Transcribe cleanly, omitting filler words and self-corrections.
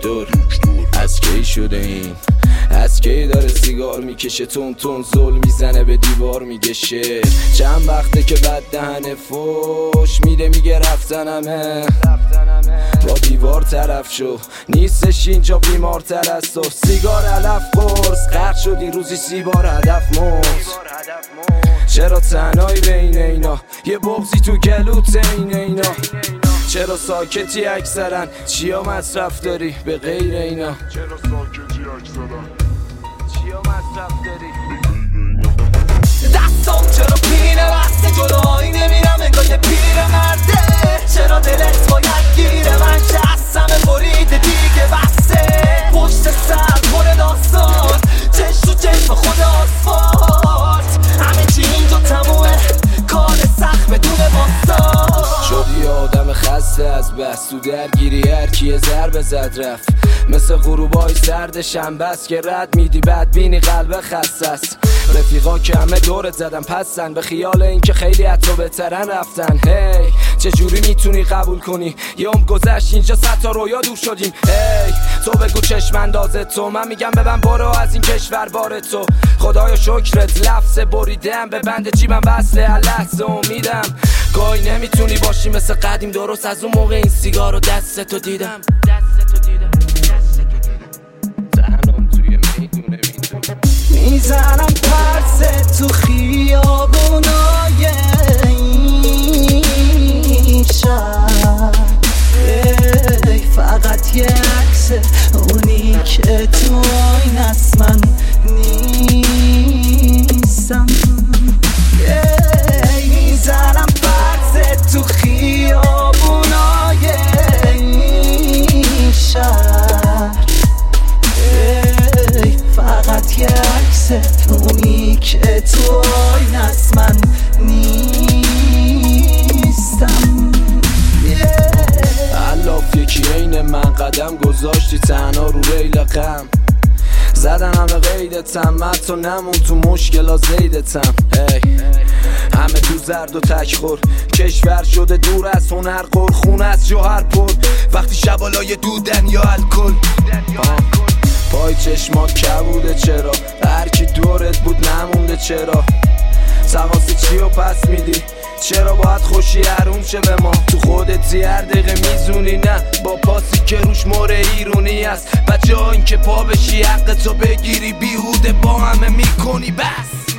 دور از کی شده این؟ از کی داره سیگار میکشه تون تون زل میزنه به دیوار میگه شعر؟ چند وقته که بد دهنه فوش میده میگه رفتنمه با دیوار طرف شو نیستش اینجا بیمارتر از تو سیگار علف قرص قرد شدی روزی 30 بار هدف مرد چرا تنهایی بین اینا یه بغضی تو گلوت این اینا چرا ساکتی اکثرا چیا مصرف داری به غیر اینا چرا ساکتی اکثرا چیا مصرف داری دستم چرا پینه بسته جلوی نمیرم انگار یه پیر مرده چرا دلت باید گیره من شستم بریده دیگه بسته پشت سر پر داستان چش تو چشم خود آسفالت همه چی اینجا تمومه کار سخت بدون باستان شدی آدم خسته از بس تو درگیری هر کیه ضربه زد رفت مثل غروبای سرد شنبه است که رد میدی بدبینی قلب خسته است رفیقا که همه دورت زدن پسن به خیال اینکه خیلی از تو بهترن رفتن هی چجوری میتونی قبول کنی یه عمر گذشت اینجا 100 تا رویا دور شدیم هی تو بگو چشم اندازه تو من میگم ببن برو از این کشور بار تو خدایا شکرت لفظ بریدم به بند جیبم وصله لحظه امیدم گاهی نمیتونی باشی مثل قدیم درست از اون موقع این سیگارو دستتو دیدم زنم توی میدونه میزنم پرسه تو خیابونای این شهر فقط یه عکس اونی که تو آین است من نیستم میزنم پرسه تو خیابونای این شهر فقط یه عکس اونی که تو آین است من نیستم علاف یکی عین من قدم گذاشتی تنها رو ریل غم زدن همه قیدتم من تو نمون تو مشکلا زیدتم همه تو زرد و تکخور کشور شده دور از هنر قر خونه از جوهر پر وقتی شبالای دودن یا الکل پای چشما کبوده چرا هر کی دورت بود نمونده چرا تقاسی چی رو پس میدی چرا باید خوشی حروم شه به ما تو خودتی هر دقیقه میزونی نه با پاسی که روش مور ایرونی است و جا این که پا بشی حق تو بگیری بیهوده با همه میکنی بس